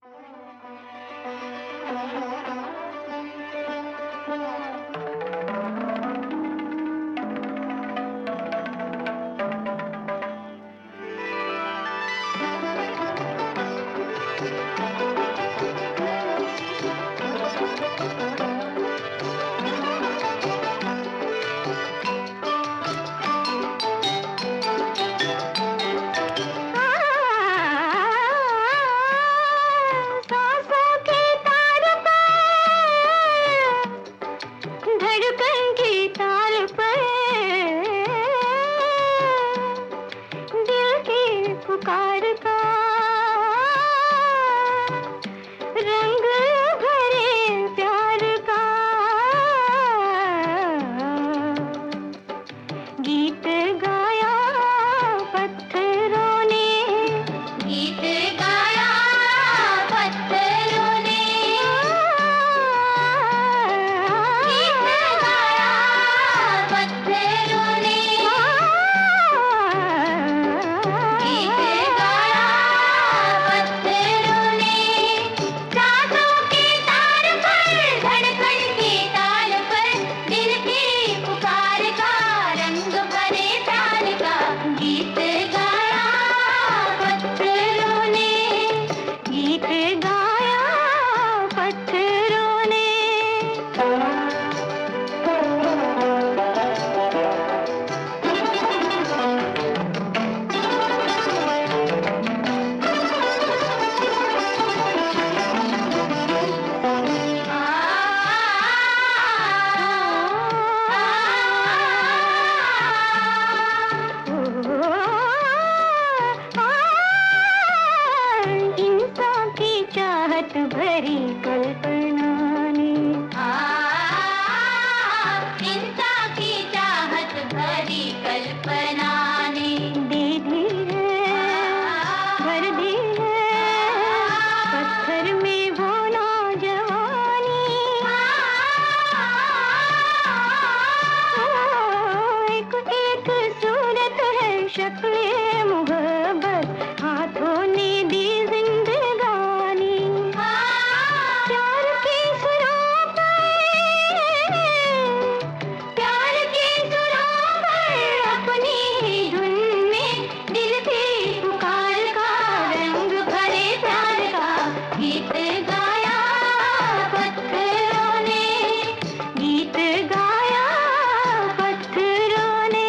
भरी कल्पना ने चिंता की चाहत भरी कल्पना ने दे दी है, भर दी है पत्थर में वो नौजवानी। एक एक सूरत है शक्ल मोहब्बत, हाथों ने दी जिंदगानी। प्यार की सुरों पर, प्यार की सुरों पर अपनी ही धुन में दिल की पुकार का रंग भरे प्यार का गीत गाया पत्थरों ने, गीत गाया पत्थरों ने।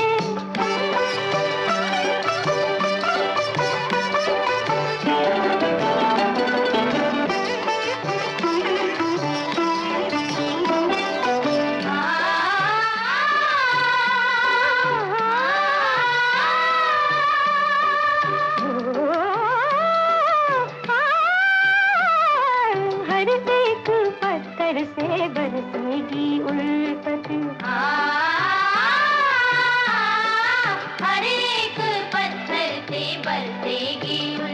हर एक पत्थर से बरसेगी उल्फत, हर एक पत्थर से बरसेगी